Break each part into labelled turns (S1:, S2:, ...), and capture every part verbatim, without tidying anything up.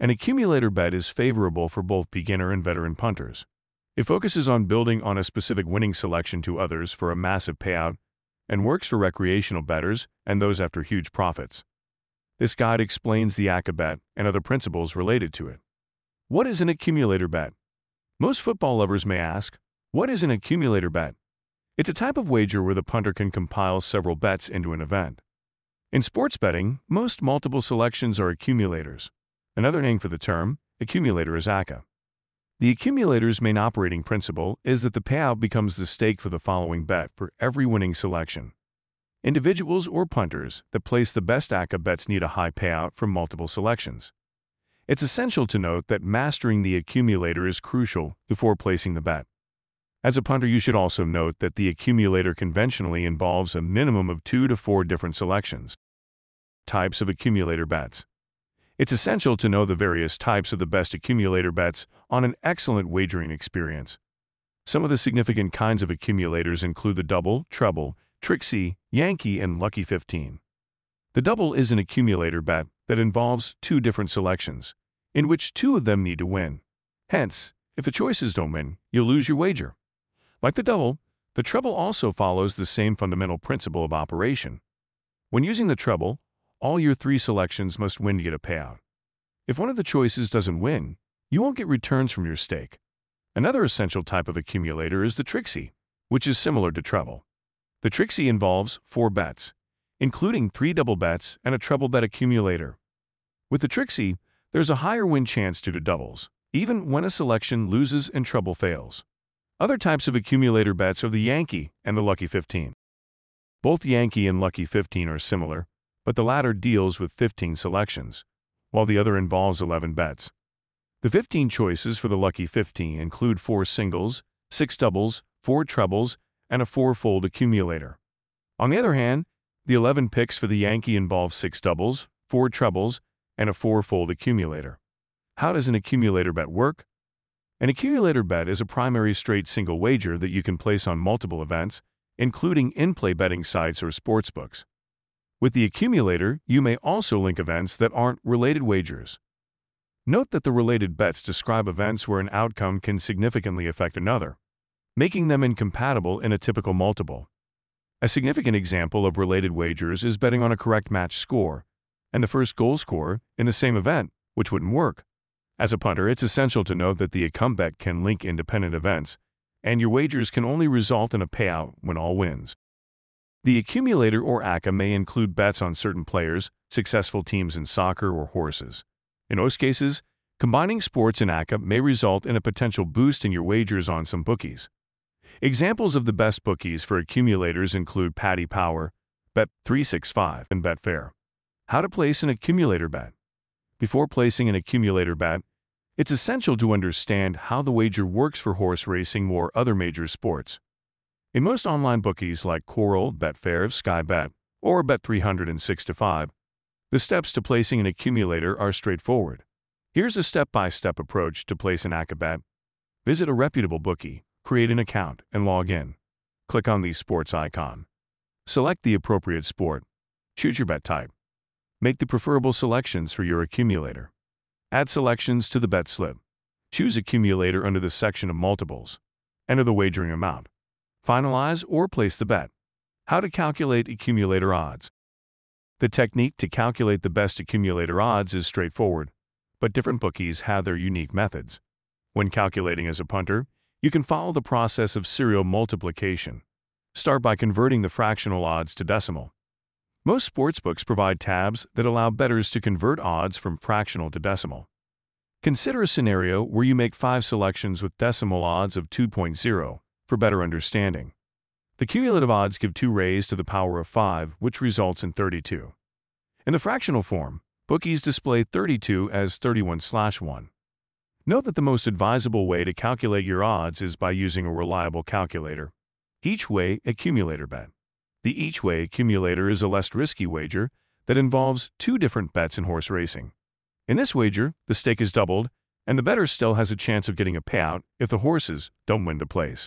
S1: An accumulator bet is favorable for both beginner and veteran punters. It focuses on building on a specific winning selection to others for a massive payout and works for recreational bettors and those after huge profits. This guide explains the A C C A bet and other principles related to it. What is an accumulator bet? Most football lovers may ask, what is an accumulator bet? It's a type of wager where the punter can compile several bets into an event. In sports betting, most multiple selections are accumulators. Another name for the term, accumulator, is A C C A. The accumulator's main operating principle is that the payout becomes the stake for the following bet for every winning selection. Individuals or punters that place the best A C C A bets need a high payout from multiple selections. It's essential to note that mastering the accumulator is crucial before placing the bet. As a punter, you should also note that the accumulator conventionally involves a minimum of two to four different selections. Types of accumulator bets. It's essential to know the various types of the best accumulator bets on an excellent wagering experience. Some of the significant kinds of accumulators include the double, treble, Trixie, Yankee, and Lucky fifteen. The double is an accumulator bet that involves two different selections, in which two of them need to win. Hence, if the choices don't win, you'll lose your wager. Like the double, the treble also follows the same fundamental principle of operation. When using the treble, all your three selections must win to get a payout. If one of the choices doesn't win, you won't get returns from your stake. Another essential type of accumulator is the Trixie, which is similar to treble. The Trixie involves four bets, including three double bets and a treble bet accumulator. With the Trixie, there's a higher win chance due to doubles, even when a selection loses and treble fails. Other types of accumulator bets are the Yankee and the Lucky fifteen. Both Yankee and Lucky fifteen are similar, but the latter deals with fifteen selections, while the other involves eleven bets. The fifteen choices for the Lucky fifteen include four singles, six doubles, four trebles, and a four-fold accumulator. On the other hand, the eleven picks for the Yankee involve six doubles, four trebles, and a four-fold accumulator. How does an accumulator bet work? An accumulator bet is a primary straight single wager that you can place on multiple events, including in-play betting sites or sportsbooks. With the accumulator, you may also link events that aren't related wagers. Note that the related bets describe events where an outcome can significantly affect another, making them incompatible in a typical multiple. A significant example of related wagers is betting on a correct match score and the first goal scorer in the same event, which wouldn't work. As a punter, it's essential to note that the accum bet can link independent events, and your wagers can only result in a payout when all wins. The accumulator or A C C A may include bets on certain players, successful teams in soccer, or horses. In most cases, combining sports and A C C A may result in a potential boost in your wagers on some bookies. Examples of the best bookies for accumulators include Paddy Power, Bet three sixty-five, and Betfair. How to place an accumulator bet. Before placing an accumulator bet, it's essential to understand how the wager works for horse racing or other major sports. In most online bookies like Coral, Betfair, Sky Bet, or Bet three sixty-five, the steps to placing an accumulator are straightforward. Here's a step-by-step approach to place an A C C A bet. Visit a reputable bookie, create an account, and log in. Click on the sports icon. Select the appropriate sport. Choose your bet type. Make the preferable selections for your accumulator. Add selections to the bet slip. Choose accumulator under the section of multiples. Enter the wagering amount. Finalize or place the bet. How to calculate accumulator odds. The technique to calculate the best accumulator odds is straightforward, but different bookies have their unique methods. When calculating as a punter, you can follow the process of serial multiplication. Start by converting the fractional odds to decimal. Most sportsbooks provide tabs that allow bettors to convert odds from fractional to decimal. Consider a scenario where you make five selections with decimal odds of two point zero. For better understanding, the cumulative odds give two raised to the power of five, which results in thirty-two. In the fractional form, bookies display thirty-two as thirty-one slash one. Note that the most advisable way to calculate your odds is by using a reliable calculator. Each-way accumulator bet. The each-way accumulator is a less risky wager that involves two different bets in horse racing. In this wager, the stake is doubled, and the bettor still has a chance of getting a payout if the horses don't win to place.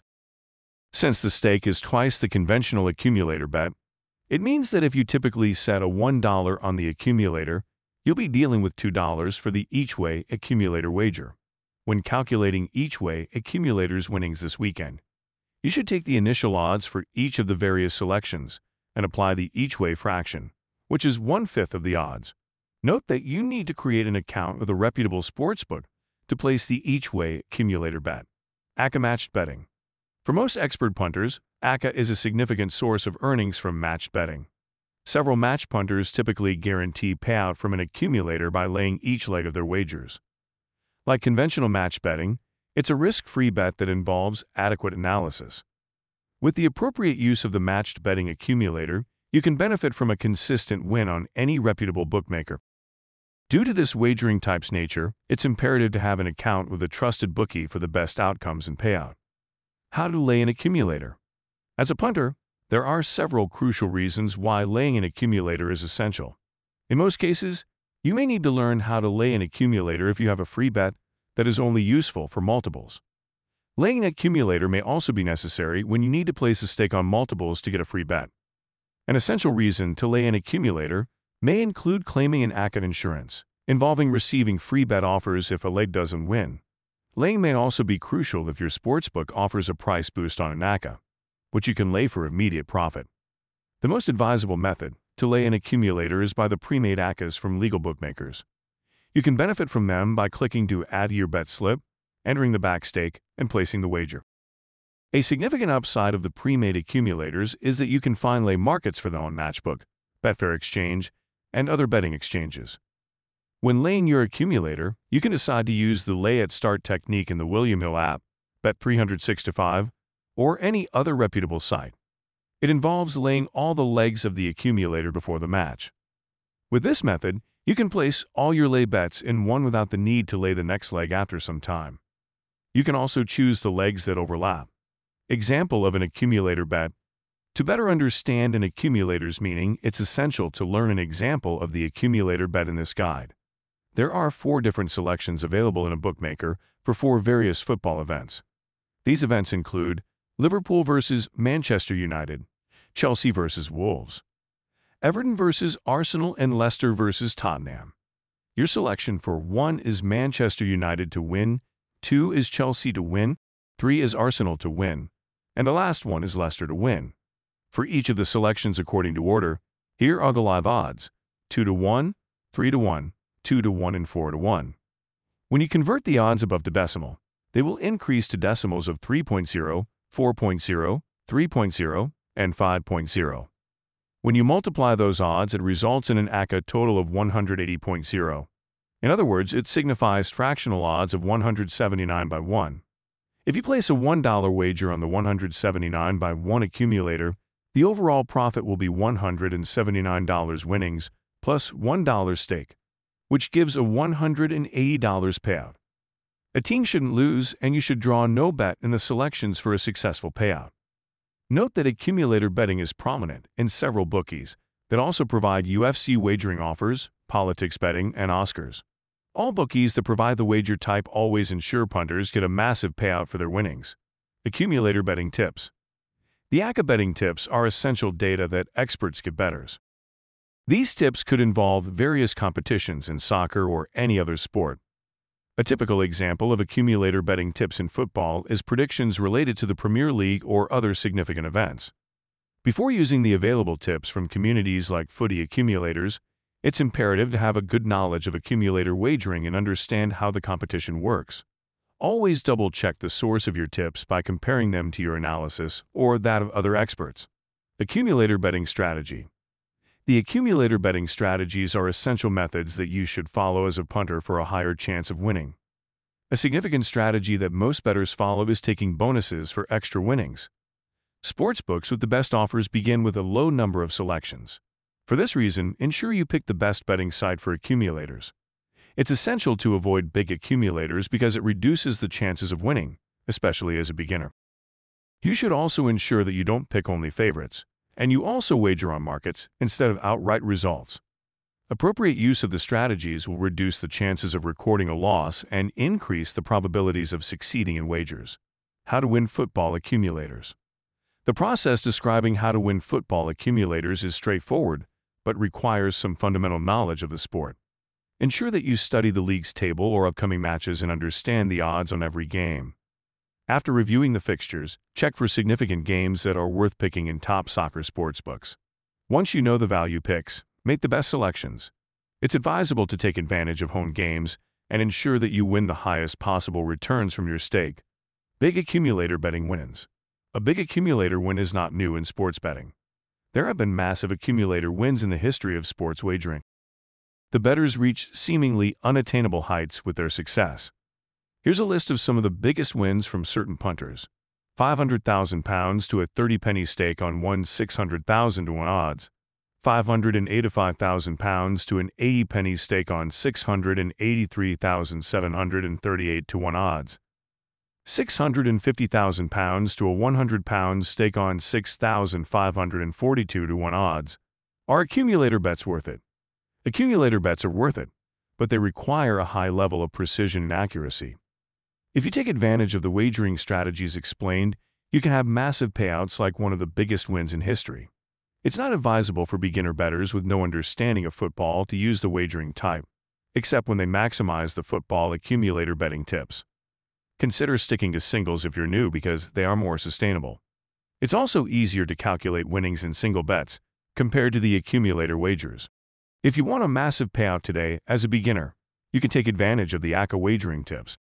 S1: Since the stake is twice the conventional accumulator bet, it means that if you typically set a one dollar on the accumulator, you'll be dealing with two dollars for the each-way accumulator wager. When calculating each-way accumulators winnings this weekend, you should take the initial odds for each of the various selections and apply the each-way fraction, which is one-fifth of the odds. Note that you need to create an account with a reputable sportsbook to place the each-way accumulator bet. A C C A Matched Betting. For most expert punters, A C C A is a significant source of earnings from matched betting. Several match punters typically guarantee payout from an accumulator by laying each leg of their wagers. Like conventional match betting, it's a risk-free bet that involves adequate analysis. With the appropriate use of the matched betting accumulator, you can benefit from a consistent win on any reputable bookmaker. Due to this wagering type's nature, it's imperative to have an account with a trusted bookie for the best outcomes and payout. How to lay an accumulator? As a punter, there are several crucial reasons why laying an accumulator is essential. In most cases, you may need to learn how to lay an accumulator if you have a free bet that is only useful for multiples. Laying an accumulator may also be necessary when you need to place a stake on multiples to get a free bet. An essential reason to lay an accumulator may include claiming an A C C A insurance, involving receiving free bet offers if a leg doesn't win. Laying may also be crucial if your sportsbook offers a price boost on an A C C A, which you can lay for immediate profit. The most advisable method to lay an accumulator is by the pre-made A C As from legal bookmakers. You can benefit from them by clicking to Add to your bet slip, entering the back stake, and placing the wager. A significant upside of the pre-made accumulators is that you can find lay markets for them on Matchbook, Betfair Exchange, and other betting exchanges. When laying your accumulator, you can decide to use the Lay at Start technique in the William Hill app, Bet three sixty-five, or any other reputable site. It involves laying all the legs of the accumulator before the match. With this method, you can place all your lay bets in one without the need to lay the next leg after some time. You can also choose the legs that overlap. Example of an accumulator bet. To better understand an accumulator's meaning, it's essential to learn an example of the accumulator bet in this guide. There are four different selections available in a bookmaker for four various football events. These events include Liverpool versus Manchester United, Chelsea versus Wolves, Everton versus Arsenal, and Leicester versus Tottenham. Your selection for one is Manchester United to win, two is Chelsea to win, three is Arsenal to win, and the last one is Leicester to win. For each of the selections according to order, here are the live odds: two to one, three to one, two to one, and four to one. When you convert the odds above to decimal, they will increase to decimals of three point zero, four point zero, three point zero, and five point zero. When you multiply those odds, it results in an A C C A total of one hundred eighty point zero. In other words, it signifies fractional odds of one hundred seventy-nine by one. If you place a one dollar wager on the one hundred seventy-nine by one accumulator, the overall profit will be one hundred seventy-nine dollars winnings plus one dollar stake, which gives a one hundred eighty dollars payout. A team shouldn't lose, and you should draw no bet in the selections for a successful payout. Note that accumulator betting is prominent in several bookies that also provide U F C wagering offers, politics betting, and Oscars. All bookies that provide the wager type always ensure punters get a massive payout for their winnings. Accumulator betting tips. The A C C A betting tips are essential data that experts give bettors. These tips could involve various competitions in soccer or any other sport. A typical example of accumulator betting tips in football is predictions related to the Premier League or other significant events. Before using the available tips from communities like Footy Accumulators, it's imperative to have a good knowledge of accumulator wagering and understand how the competition works. Always double-check the source of your tips by comparing them to your analysis or that of other experts. Accumulator betting strategy. The accumulator betting strategies are essential methods that you should follow as a punter for a higher chance of winning. A significant strategy that most bettors follow is taking bonuses for extra winnings. Sportsbooks with the best offers begin with a low number of selections. For this reason, ensure you pick the best betting site for accumulators. It's essential to avoid big accumulators because it reduces the chances of winning, especially as a beginner. You should also ensure that you don't pick only favorites, and you also wager on markets instead of outright results. Appropriate use of the strategies will reduce the chances of recording a loss and increase the probabilities of succeeding in wagers. How to win football accumulators. The process describing how to win football accumulators is straightforward, but requires some fundamental knowledge of the sport. Ensure that you study the league's table or upcoming matches and understand the odds on every game. After reviewing the fixtures, check for significant games that are worth picking in top soccer sportsbooks. Once you know the value picks, make the best selections. It's advisable to take advantage of home games and ensure that you win the highest possible returns from your stake. Big accumulator betting wins. A big accumulator win is not new in sports betting. There have been massive accumulator wins in the history of sports wagering. The bettors reach seemingly unattainable heights with their success. Here's a list of some of the biggest wins from certain punters. five hundred thousand pounds to a thirty penny stake on one six hundred thousand to one odds. five hundred eighty-five thousand pounds to an eighty penny stake on six hundred eighty-three thousand seven hundred thirty-eight to one odds. six hundred fifty thousand pounds to a one hundred pound stake on six thousand five hundred forty-two to one odds. Are accumulator bets worth it? Accumulator bets are worth it, but they require a high level of precision and accuracy. If you take advantage of the wagering strategies explained, you can have massive payouts like one of the biggest wins in history. It's not advisable for beginner bettors with no understanding of football to use the wagering type, except when they maximize the football accumulator betting tips. Consider sticking to singles if you're new because they are more sustainable. It's also easier to calculate winnings in single bets compared to the accumulator wagers. If you want a massive payout today as a beginner, you can take advantage of the A C C A wagering tips.